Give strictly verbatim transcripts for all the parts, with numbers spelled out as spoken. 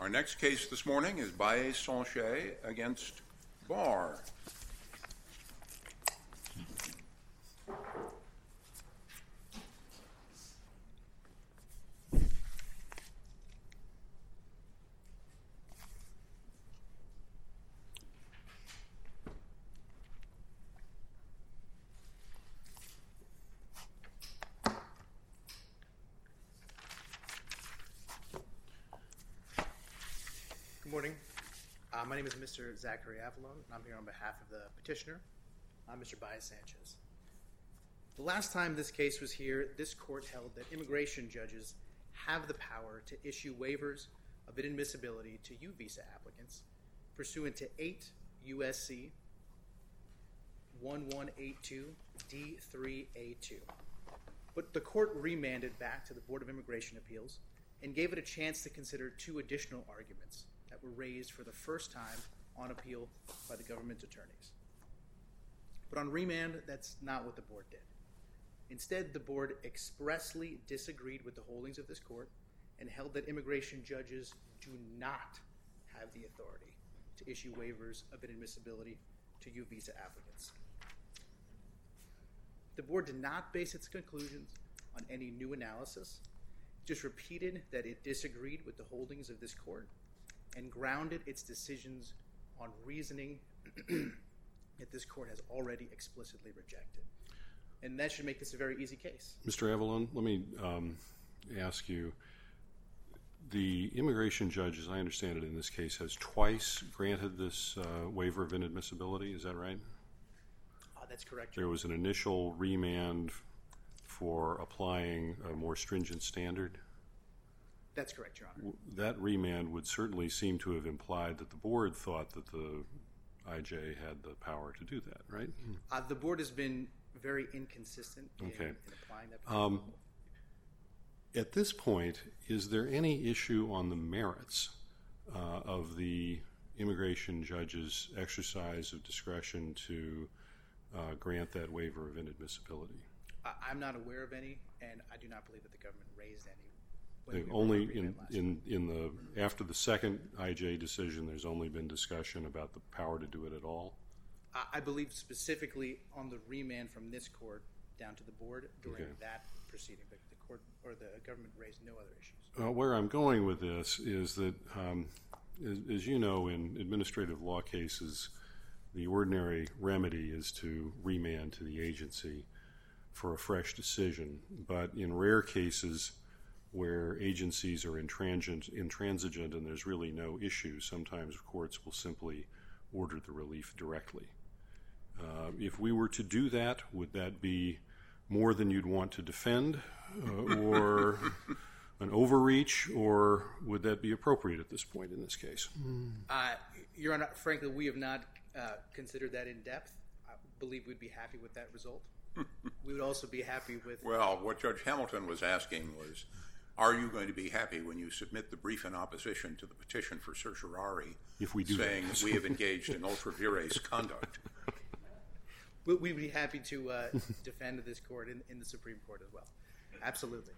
Our next case this morning is Baillet-Sanchez against Barr. Good morning. Uh, my name is Mister Zachary Avalon, and I'm here on behalf of the petitioner, uh, Mister Baillet-Sanchez. The last time this case was here, this court held that immigration judges have the power to issue waivers of inadmissibility to U visa applicants pursuant to eight U S C eleven eighty-two D three A two. But the court remanded back to the Board of Immigration Appeals and gave it a chance to consider two additional arguments that were raised for the first time on appeal by the government attorneys. But on remand, that's not what the board did. Instead, the board expressly disagreed with the holdings of this court and held that immigration judges do not have the authority to issue waivers of inadmissibility to U visa applicants. The board did not base its conclusions on any new analysis, just repeated that it disagreed with the holdings of this court and grounded its decisions on reasoning that this court has already explicitly rejected. And that should make this a very easy case. Mister Avalon, let me um, ask you, the immigration judge, as I understand it in this case, has twice granted this uh, waiver of inadmissibility, is that right? Uh, that's correct. There was an initial remand for applying a more stringent standard? That's correct, Your Honor. That remand would certainly seem to have implied that the board thought that the I J had the power to do that, right? Uh, the board has been very inconsistent in, okay. in applying that power. Um, at this point, is there any issue on the merits uh, of the immigration judge's exercise of discretion to uh, grant that waiver of inadmissibility? I, I'm not aware of any, and I do not believe that the government raised any. They've only in in in the after the second I J decision, there's only been discussion about the power to do it at all. I believe specifically on the remand from this court down to the board during okay. that proceeding, but the court or the government raised no other issues. Uh, where I'm going with this is that, um, as, as you know, in administrative law cases, the ordinary remedy is to remand to the agency for a fresh decision. But in rare cases where agencies are intransigent, intransigent and there's really no issue, sometimes courts will simply order the relief directly. Uh, if we were to do that, would that be more than you'd want to defend, uh, or an overreach, or would that be appropriate at this point in this case? Uh, Your Honor, frankly, we have not uh, considered that in depth. I believe we'd be happy with that result. We would also be happy with... Well, what Judge Hamilton was asking was, are you going to be happy when you submit the brief in opposition to the petition for certiorari if we do saying that. we have engaged in ultra vires conduct? We'd be happy to uh, defend this court in, in the Supreme Court as well. Absolutely.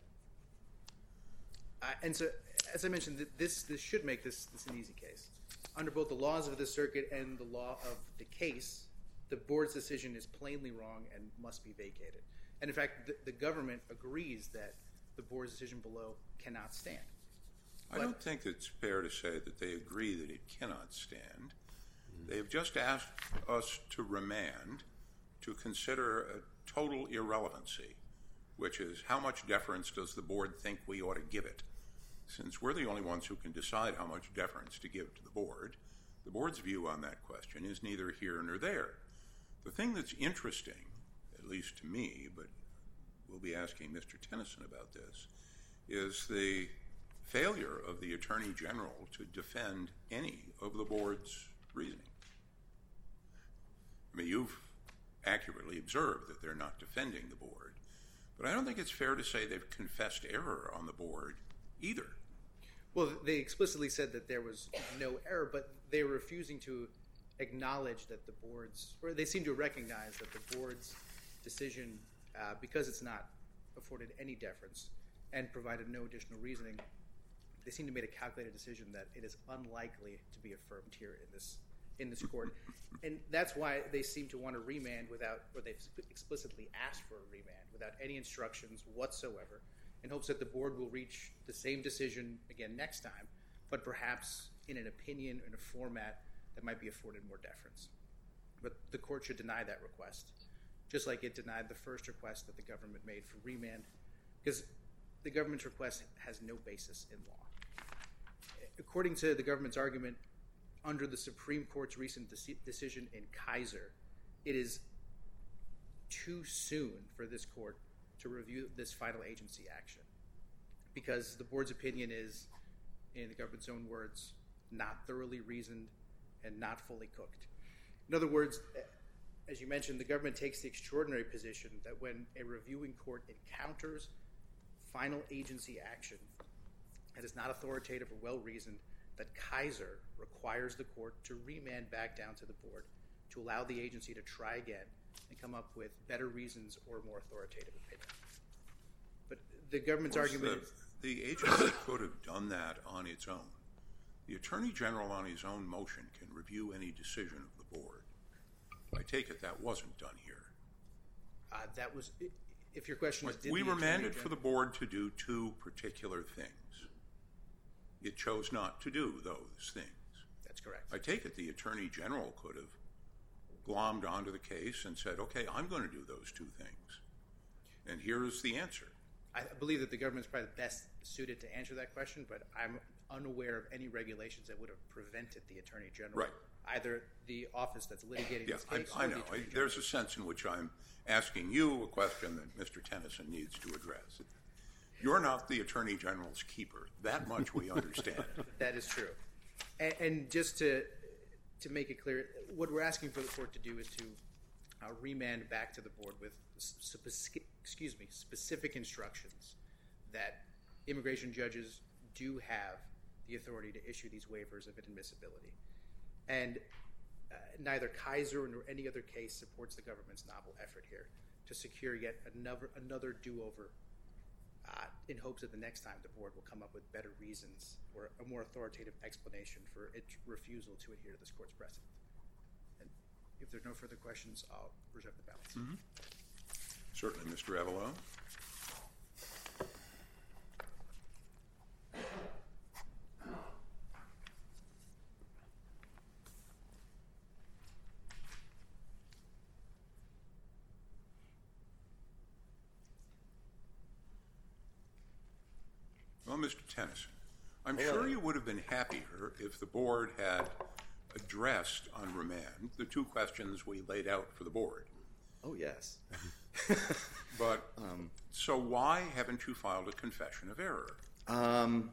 Uh, and so, as I mentioned, this this should make this, this an easy case. Under both the laws of the circuit and the law of the case, the board's decision is plainly wrong and must be vacated. And in fact, the, the government agrees that the board's decision below cannot stand. I don't think it's fair to say that they agree that it cannot stand. They have just asked us to remand to consider a total irrelevancy, which is how much deference does the board think we ought to give it? Since we're the only ones who can decide how much deference to give to the board, the board's view on that question is neither here nor there. The thing that's interesting, at least to me, but we'll be asking Mister Tennyson about this, is the failure of the Attorney General to defend any of the board's reasoning. I mean, you've accurately observed that they're not defending the board, but I don't think it's fair to say they've confessed error on the board either. Well, they explicitly said that there was no error, but they were refusing to acknowledge that the board's, or they seem to recognize that the board's decision, uh, because it's not afforded any deference and provided no additional reasoning, they seem to have made a calculated decision that it is unlikely to be affirmed here in this in this court. And that's why they seem to want to remand without, or they've explicitly asked for a remand without any instructions whatsoever, in hopes that the board will reach the same decision again next time, but perhaps in an opinion, in a format that might be afforded more deference. But the court should deny that request, just like it denied the first request that the government made for remand, because the government's request has no basis in law. According to the government's argument, under the Supreme Court's recent de- decision in Kaiser, it is too soon for this court to review this final agency action, because the board's opinion is, in the government's own words, not thoroughly reasoned and not fully cooked. In other words, as you mentioned, the government takes the extraordinary position that when a reviewing court encounters final agency action that is not authoritative or well-reasoned, that Kaiser requires the court to remand back down to the board to allow the agency to try again and come up with better reasons or more authoritative opinion. But the government's argument is... The, the agency could have done that on its own. The Attorney General on his own motion can review any decision of the board. I take it that wasn't done here. Uh, that was... If your question is... Did we the remanded Attorney for the board to do two particular things. It chose not to do those things. That's correct. I take it the Attorney General could have glommed onto the case and said, okay, I'm going to do those two things. And here's the answer. I believe that the government's probably best suited to answer that question, but I'm unaware of any regulations that would have prevented the Attorney General. Right. Either the office that's litigating Yeah, this case I, I or know. the Attorney I, General. there's a sense in which I'm asking you a question that Mister Tennyson needs to address. You're not the Attorney General's keeper. That much we understand. That is true. And, and just to to make it clear, what we're asking for the court to do is to uh, remand back to the board with specific, excuse me, specific instructions that immigration judges do have the authority to issue these waivers of inadmissibility. And uh, neither Kaiser nor any other case supports the government's novel effort here to secure yet another another do-over uh, in hopes that the next time the board will come up with better reasons or a more authoritative explanation for its refusal to adhere to this court's precedent. And if there are no further questions, I'll reserve the balance. Mm-hmm. Certainly, Mister Avalone. Well, Mister Tennyson, I'm Hello. sure you would have been happier if the board had addressed on remand the two questions we laid out for the board. Oh, yes. But Um, so why haven't you filed a confession of error? um,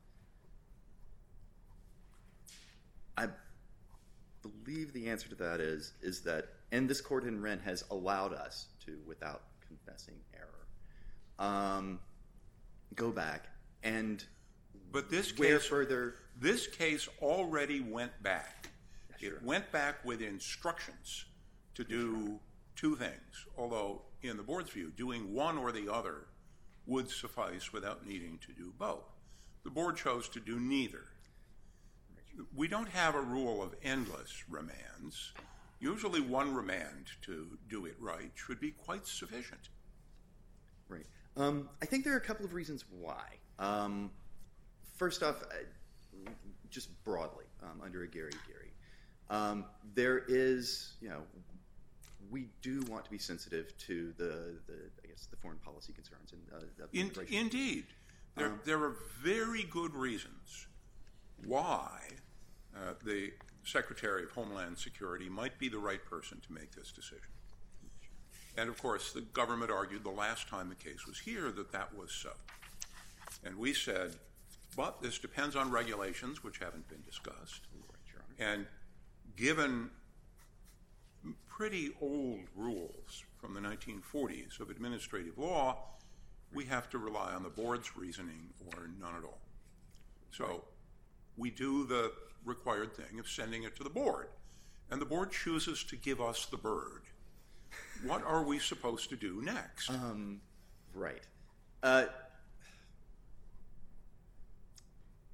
I believe the answer to that is is that, and this court in Wren has allowed us to, without confessing error, um, go back and But this where case, further. this case already went back. Yeah, sure. It went back with instructions to do two things, although in the board's view, doing one or the other would suffice without needing to do both. The board chose to do neither. We don't have a rule of endless remands. Usually one remand to do it right should be quite sufficient. Right. Um, I think there are a couple of reasons why. Um, first off, uh, just broadly, um, under a Gary Gary, um, there is, you know, we do want to be sensitive to the, the I guess, the foreign policy concerns and uh, In, indeed, there Um, there are very good reasons why uh, the Secretary of Homeland Security might be the right person to make this decision. And of course, the government argued the last time the case was here that that was so. And we said, but this depends on regulations which haven't been discussed. And given pretty old rules from the nineteen forties of administrative law, we have to rely on the board's reasoning or none at all. So we do the required thing of sending it to the board, and the board chooses to give us the bird. What are we supposed to do next? Um, right. Uh,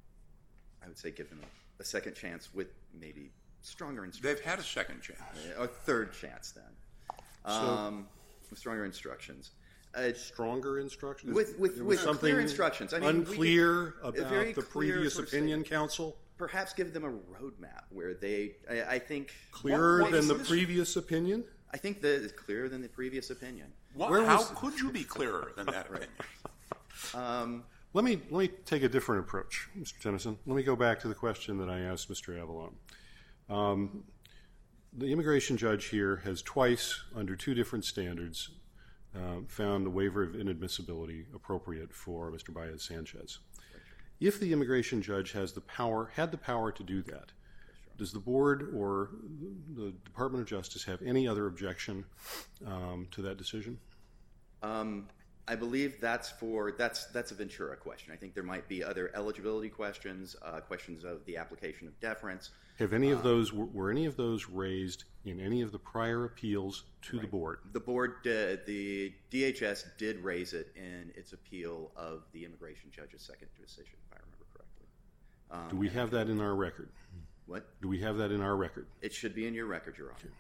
say give them a, a second chance with maybe stronger instructions. They've had a second chance. A third chance, then. Um, with stronger instructions. Uh, Stronger instructions? With, with, There was with something clear instructions. I mean, unclear we about very the clear previous sort of opinion, statement. counsel? Perhaps give them a roadmap where they, I, I think... Clearer what than the is- previous opinion? I think that it's clearer than the previous opinion. What, Where how was- could you be clearer than that opinion? Um, Let me let me take a different approach, Mister Tennyson. Let me go back to the question that I asked Mister Avalon. Um, the immigration judge here has twice, under two different standards, uh, found a waiver of inadmissibility appropriate for Mister Baez-Sanchez. If the immigration judge has the power, had the power to do that, does the board or the Department of Justice have any other objection um, to that decision? Um, I believe that's for that's that's a Ventura question. I think there might be other eligibility questions, uh, questions of the application of deference. Have any of those were, were any of those raised in any of the prior appeals to Right. the board? The board, did, the D H S did raise it in its appeal of the immigration judge's second decision, if I remember correctly. Um, Do we have that in our record? What? Do we have that in our record? It should be in your record, Your Honor.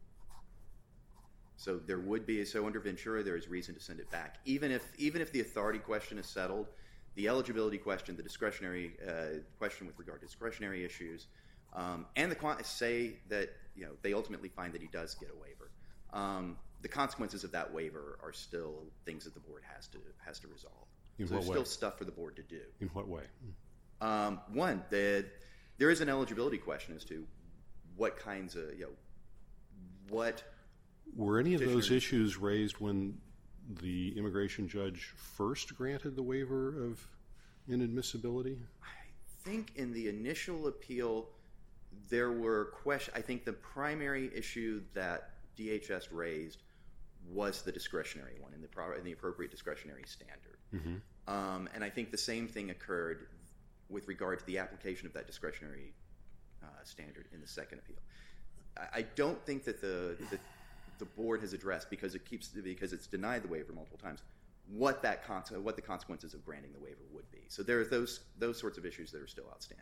So there would be, so under Ventura, there is reason to send it back. Even if even if the authority question is settled, the eligibility question, the discretionary uh, question with regard to discretionary issues, um, and the con- say that you know they ultimately find that he does get a waiver. Um, the consequences of that waiver are still things that the board has to has to resolve. In so what there's way? still stuff for the board to do. In what way? Um, one, the, there is an eligibility question as to what kinds of, you know, what... Were any of those Petitioner- issues raised when the immigration judge first granted the waiver of inadmissibility? I think in the initial appeal, there were questions... I think the primary issue that D H S raised was the discretionary one, in the, pro- in the appropriate discretionary standard. Mm-hmm. Um, and I think the same thing occurred with regard to the application of that discretionary uh, standard in the second appeal. I, I don't think that the, the the board has addressed, because it keeps because it's denied the waiver multiple times, what that con- what the consequences of granting the waiver would be. So there are those those sorts of issues that are still outstanding.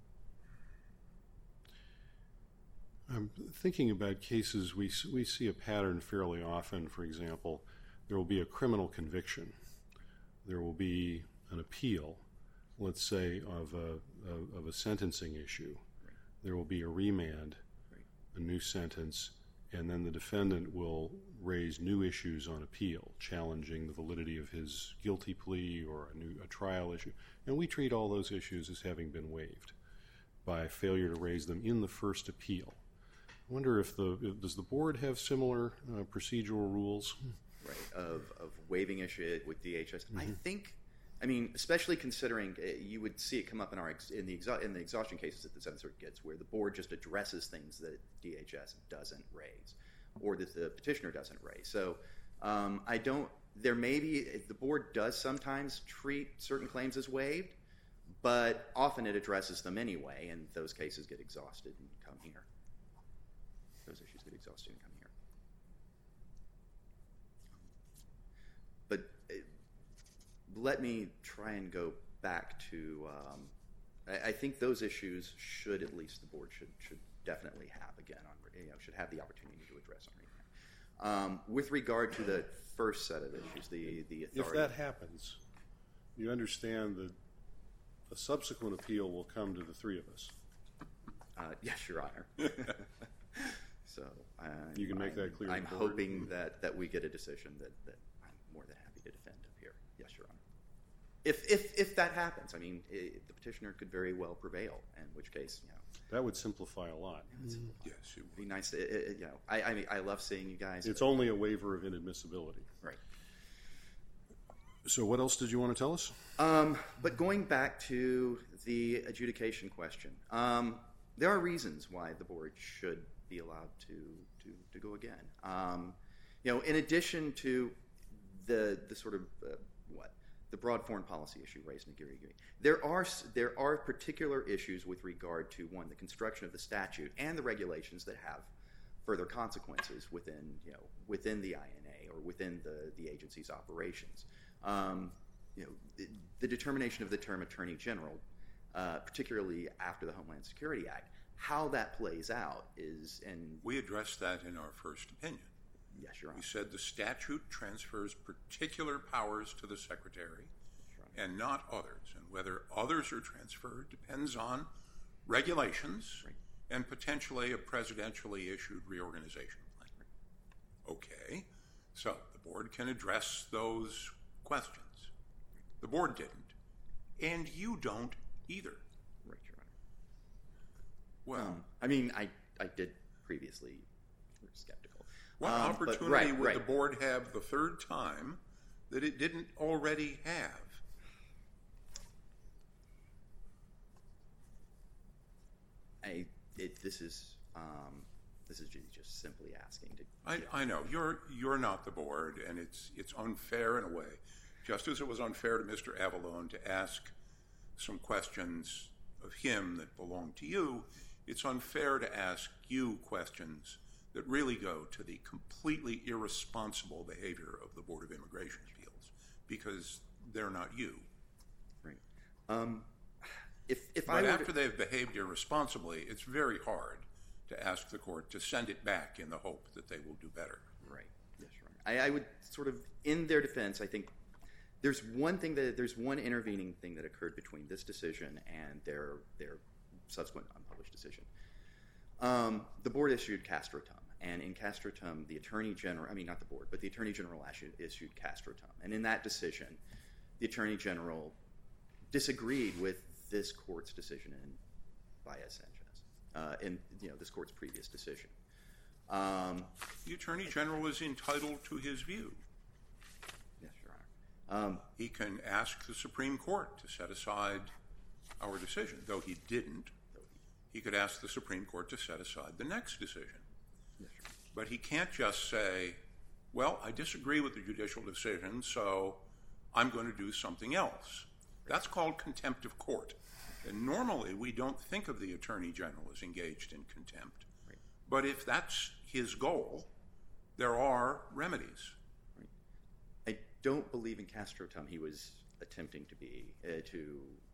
I'm thinking about cases we we see a pattern fairly often. For example, there will be a criminal conviction. There will be an appeal, let's say, of a of, of a sentencing issue. Right. There will be a remand, Right. a new sentence, and then the defendant will raise new issues on appeal, challenging the validity of his guilty plea or a new a trial issue. And we treat all those issues as having been waived by failure to raise them in the first appeal. I wonder if the if, does the board have similar uh, procedural rules? Right, of, of waiving issue with D H S. Mm-hmm. I think, I mean, especially considering uh, you would see it come up in our ex- in the exha- in the exhaustion cases that the Seventh Circuit gets, where the board just addresses things that D H S doesn't raise, or that the petitioner doesn't raise. So um, I don't. There may be the board does sometimes treat certain claims as waived, but often it addresses them anyway, and those cases get exhausted and come here. Those issues get exhausted and come here. But uh, let me try and go back to, um, I, I think those issues should, at least the board should should definitely have again, on, you know, should have the opportunity to address on remand. Um, with regard to the first set of issues, the, the authority. If that happens, you understand that a subsequent appeal will come to the three of us. Uh, yes, Your Honor. So uh, You can make I'm, that clear to I'm the board. hoping that, that we get a decision that, that I'm more than happy to defend up here. Yes, Your Honor. If if if that happens, I mean, it, the petitioner could very well prevail. In which case, you know, That would simplify a lot. Yes, it it'd be nice. To, it, it, you know, I I mean, I love seeing you guys. It's but- only a waiver of inadmissibility. right. So what else did you want to tell us? Um, but going back to the adjudication question, um, there are reasons why the board should be allowed to to, to go again. Um, you know, in addition to the the sort of uh, what the broad foreign policy issue raised in Aguirre-Aguirre, there are there are particular issues with regard to one, the construction of the statute and the regulations that have further consequences within you know within the I N A or within the the agency's operations. Um, you know, the, the determination of the term Attorney General uh, particularly after the Homeland Security Act. How that plays out is, and We addressed that in our first opinion. yes, Your Honor. We said the statute transfers particular powers to the Secretary and not others, and whether others are transferred depends on regulations Right. and potentially a presidentially issued reorganization plan. Okay, so the board can address those questions. The board didn't, and you don't either. Right, Your Honor. Well, Um, I mean, I, I did previously were skeptical. what Um, but opportunity right, would right. the board have the third time that it didn't already have? I, it, this is um, this is ju- just simply asking to. I, I know you're you're not the board, and it's it's unfair in a way, just as it was unfair to Mister Avalone to ask some questions of him that belong to you. It's unfair to ask you questions that really go to the completely irresponsible behavior of the Board of Immigration Appeals, because they're not you. Right. Um, if if I But were after to, they've behaved irresponsibly, it's very hard to ask the court to send it back in the hope that they will do better. right, yes, Your Honor. I, I would sort of, in their defense, I think there's one thing that there's one intervening thing that occurred between this decision and their their subsequent unpublished decision. Um, the board issued Castro-Tum, and in Castro-Tum, the Attorney General, I mean not the board, but the Attorney General issued, issued Castro-Tum, and in that decision, the Attorney General disagreed with this court's decision in Baez-Sanchez, uh, in you know this court's previous decision. Um, The Attorney General is entitled to his view. yes, Your Honor. Um, He can ask the Supreme Court to set aside our decision, though he didn't. He could ask the Supreme Court to set aside the next decision. yes, Your Honor. But he can't just say, well, I disagree with the judicial decision, so I'm going to do something else. That's called contempt of court. And normally we don't think of the Attorney General as engaged in contempt. Right. But if that's his goal, there are remedies. I don't believe in Castro-Tum he was attempting to be uh, to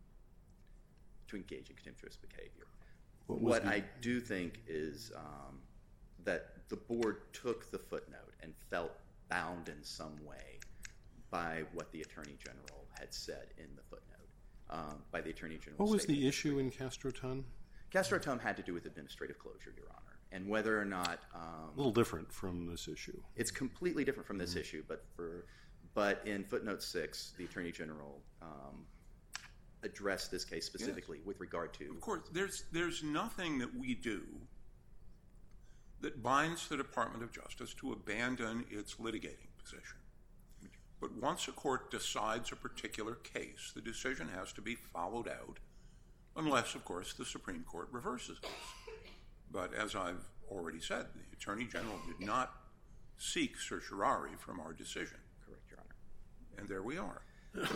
to engage in contemptuous behavior. What was What the- I do think is um, that the board took the footnote and felt bound in some way by what the Attorney General had said in the footnote. Um, by the Attorney General. What was the issue in Castro-Tum? Castro-Tum had to do with administrative closure, Your Honor, and whether or not um, A little different from this issue. it's completely different from this issue, but for but in footnote six, the Attorney General um, addressed this case specifically with regard to. Of course, there's, there's nothing that we do that binds the Department of Justice to abandon its litigating position. But once a court decides a particular case, the decision has to be followed out, unless, of course, the Supreme Court reverses it. But as I've already said, the Attorney General did not seek certiorari from our decision. Correct, Your Honor. And there we are.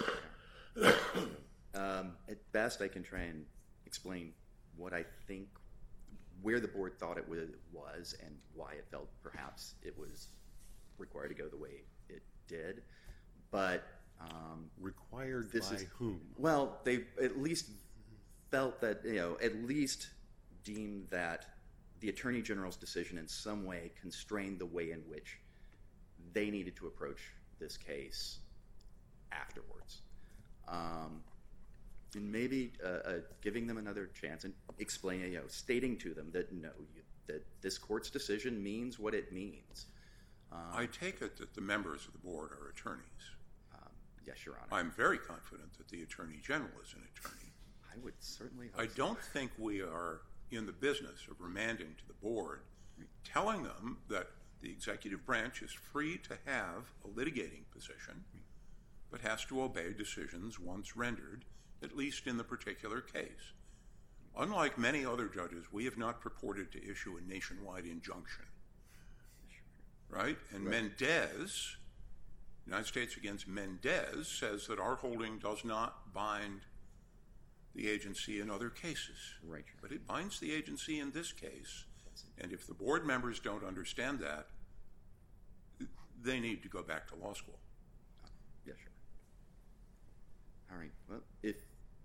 Um, at best, I can try and explain what I think, where the board thought it was, was and why it felt perhaps it was required to go the way it did. But um, Required This by is- whom? well, they at least felt that, you know, at least deemed that the Attorney General's decision in some way constrained the way in which they needed to approach this case afterwards. Um, and maybe uh, uh, giving them another chance and explaining, you know, stating to them that no, you, that this court's decision means what it means. Um, I take it that the members of the board are attorneys. um, yes, Your Honor. I'm very confident that the Attorney General is an attorney. I would certainly hope I so. don't think we are in the business of remanding to the board, telling them that the executive branch is free to have a litigating position, but has to obey decisions once rendered, at least in the particular case. Unlike many other judges, we have not purported to issue a nationwide injunction. Right? And Mendez, United States against Mendez, says that our holding does not bind the agency in other cases. Right. But it binds the agency in this case. And if the board members don't understand that, they need to go back to law school. Yes, sure. All right. Well, if the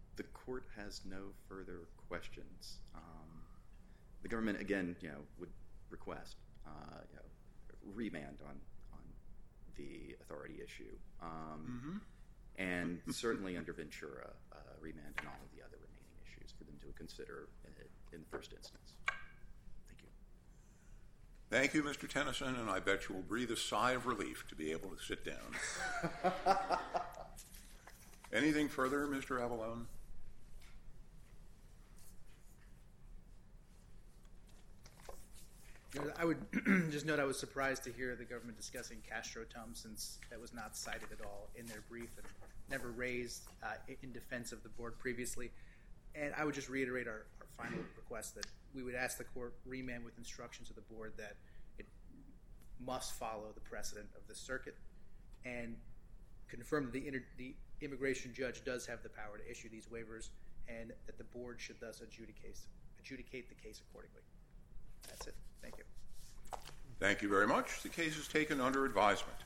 court has no further questions, um, the government, again, you know, would request uh, you know, remand on, on the authority issue. Um, mm-hmm. And certainly under Ventura, uh, remand on all of the other remaining issues for them to consider in, in the first instance. Thank you. Thank you, Mister Tennyson, and I bet you will breathe a sigh of relief to be able to sit down. Anything further, Mister Avallone? I would just note I was surprised to hear the government discussing Castro-Tum, since that was not cited at all in their brief and never raised uh, in defense of the board previously. And I would just reiterate our, our final request that we would ask the court remand with instructions to the board that it must follow the precedent of the circuit and confirm that the, inter- the immigration judge does have the power to issue these waivers, and that the board should thus adjudicate, adjudicate the case accordingly. That's it. Thank you. Thank you very much. The case is taken under advisement.